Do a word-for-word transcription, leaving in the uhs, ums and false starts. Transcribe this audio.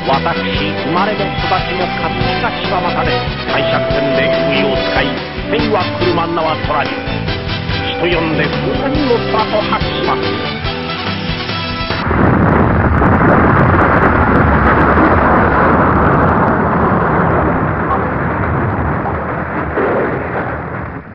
私生まれも育ちも葛飾柴又です。帝釈天で首を使い天は車名は虎に人呼んで風神の虎と発します。